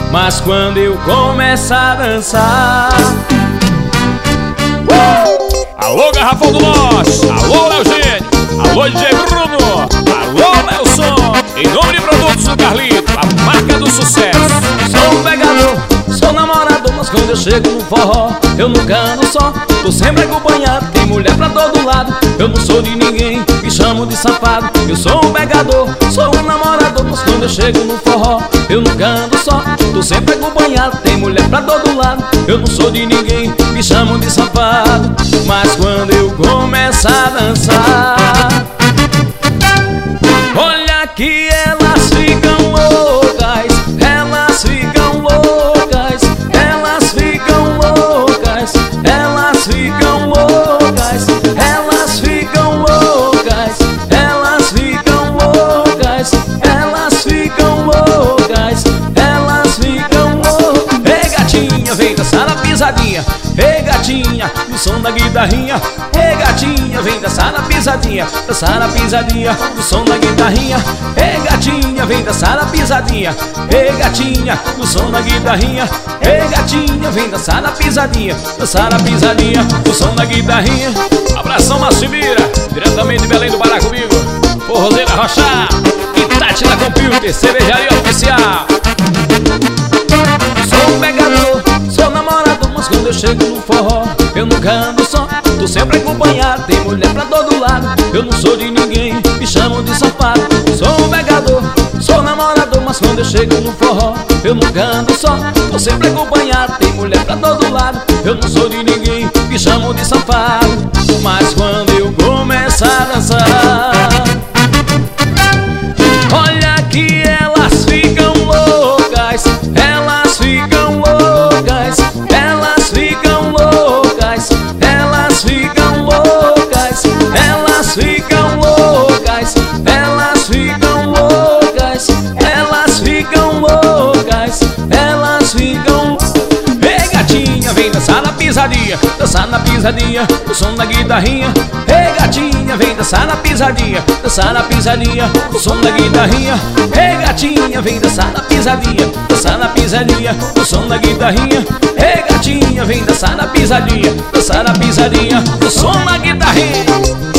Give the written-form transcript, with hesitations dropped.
mas quando eu começo a dançar. Alô, Garrafão do Norte, alô, Eugênio, alô, DJ Bruno, alô, Nelson. Em nome de Produtos do Carlito, a marca do sucesso. Sou um pegador, sou namorador, mas quando eu chego no forró eu nunca ando só, tô sempre acompanhado, tem mulher pra todo lado. Eu não sou de ninguém, me chamo de safado. Eu sou um pegador, sou um namorador, mas quando eu chego no forró eu nunca ando só, tô sempre acompanhado, tem mulher pra todo lado. Eu não sou de ninguém, me chamo de safado. Mas quando eu começo a dançar, olha que elas ficam loucas, elas ficam loucas, elas ficam loucas, elas ficam loucas, elas ficam loucas, elas ficam loucas, elas ficam loucas, elas ficam loucas. Ei gatinha, vem dançar na pisadinha. Ei gatinha, no som da guitarrinha. Ei gatinha, vem dançar na pisadinha. Dançar na pisadinha, no som da guitarrinha. Ei gatinha, vem dançar na pisadinha. Ei gatinha, no som da guitarrinha. Ei gatinha, vem dançar na pisadinha. Dançar na pisadinha, no som da guitarrinha. Abração, Massimira, diretamente de Belém do Pará comigo. Forrozeira Rocha e Tati da Computer, cervejaria oficial. Sou um pegador, sou namorador, mas quando eu chego no forró eu nunca ando só, tô sempre acompanhado, tem mulher pra todo lado. Eu não sou de ninguém, me chamam de safado. Sou um pegador, sou namorador, mas quando eu chego no forró eu nunca ando só, tô sempre acompanhado, tem mulher pra todo lado. Eu não sou de ninguém, me chamam de safado. Mas quando eu começo a dançar, olha que elas ficam loucas, elas ficam loucas, elas ficam loucas, elas ficam loucas, elas ficam loucas, elas ficam loucas, elas ficam loucas, elas ficam. Ei gatinha, vem dançar na pisadinha. Dançar na pisadinha, o som da guitarrinha. Ei gatinha, vem dançar na pisadinha. Dançar na pisadinha, o som da guitarrinha. Ei gatinha, vem dançar na pisadinha. Dançar na pisadinha, o som da guitarrinha. Ei gatinha, vem dançar na pisadinha. Dançar na pisadinha, o som da guitarrinha.